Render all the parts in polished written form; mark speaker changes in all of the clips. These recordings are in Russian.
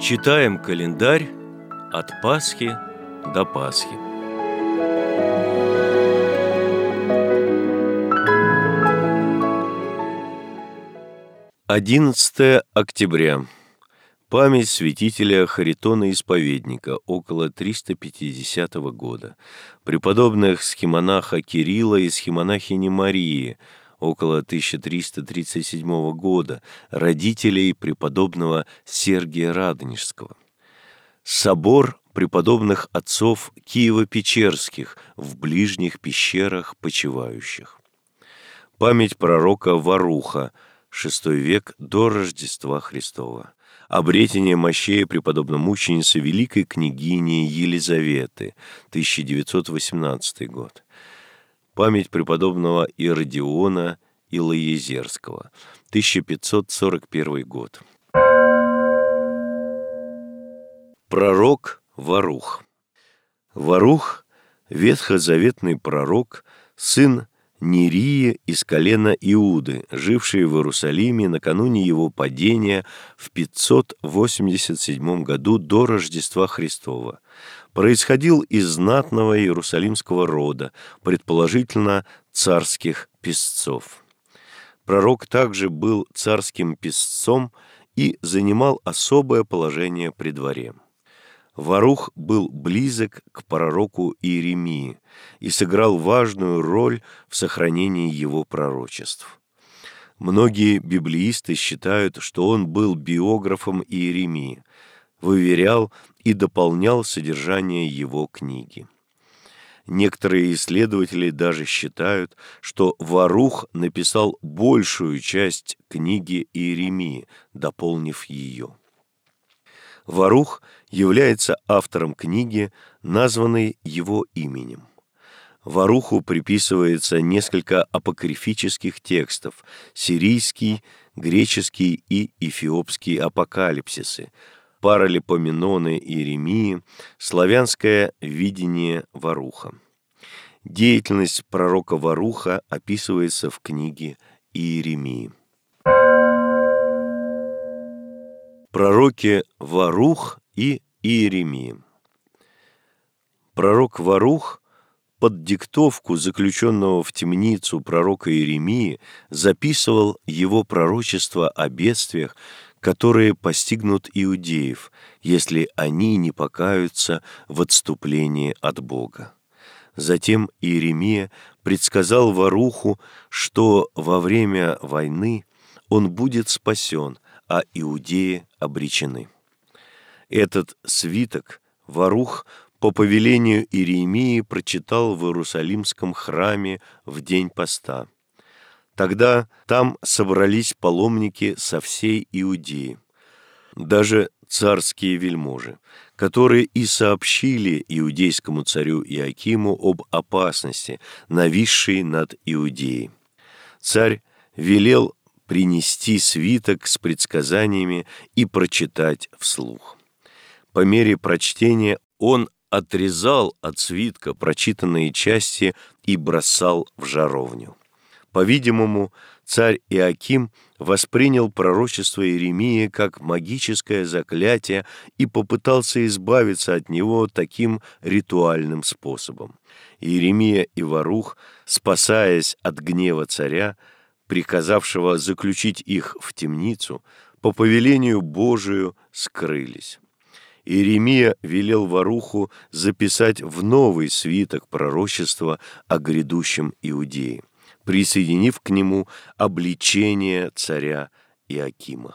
Speaker 1: Читаем календарь от Пасхи до Пасхи. Одиннадцатое октября. Память святителя Харитона Исповедника, около 350 года. Преподобных схимонаха Кирилла и схимонахини Марии, около 1337 года, родителей преподобного Сергия Радонежского. Собор преподобных отцов Киево-Печерских в ближних пещерах почивающих. Память пророка Варуха, VI век до Рождества Христова. Обретение мощей преподобномученицы великой княгини Елизаветы, 1918 год. Память преподобного Иродиона Илоезерского, 1541 год. Пророк Варух. Варух – ветхозаветный пророк, сын Нерии из колена Иуды, живший в Иерусалиме накануне его падения в 587 году до Рождества Христова. Происходил из знатного иерусалимского рода, предположительно царских песцов. Пророк также был царским песцом и занимал особое положение при дворе. Варух был близок к пророку Иеремии и сыграл важную роль в сохранении его пророчеств. Многие библеисты считают, что он был биографом Иеремии, выверял и дополнял содержание его книги. Некоторые исследователи даже считают, что Варух написал большую часть книги Иеремии, дополнив ее. Варух является автором книги, названной его именем. Варуху приписывается несколько апокрифических текстов: сирийский, греческий и эфиопский апокалипсисы, Паралипоменоны Иеремии, славянское видение Варуха. Деятельность пророка Варуха описывается в книге Иеремии. Пророки Варух и Иеремия. Пророк Варух под диктовку заключенного в темницу пророка Иеремии записывал его пророчества о бедствиях, которые постигнут иудеев, если они не покаются в отступлении от Бога. Затем Иеремия предсказал Варуху, что во время войны он будет спасен, а иудеи обречены. Этот свиток Варух по повелению Иеремии прочитал в Иерусалимском храме в день поста. Тогда там собрались паломники со всей Иудеи, даже царские вельможи, которые и сообщили иудейскому царю Иоакиму об опасности, нависшей над Иудеей. Царь велел принести свиток с предсказаниями и прочитать вслух. По мере прочтения он отрезал от свитка прочитанные части и бросал в жаровню. По-видимому, царь Иоаким воспринял пророчество Иеремии как магическое заклятие и попытался избавиться от него таким ритуальным способом. Иеремия и Варух, спасаясь от гнева царя, приказавшего заключить их в темницу, по повелению Божию скрылись. Иеремия велел Варуху записать в новый свиток пророчества о грядущем Иудее, присоединив к нему обличение царя Иоакима.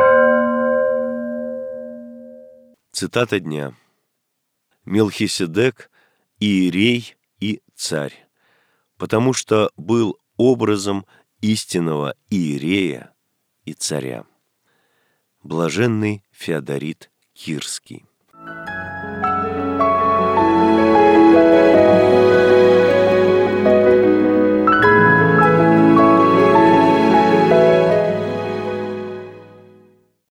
Speaker 1: Цитата дня. Мелхиседек – иерей и царь, потому что был образом истинного иерея и царя. Блаженный Феодорит Кирский.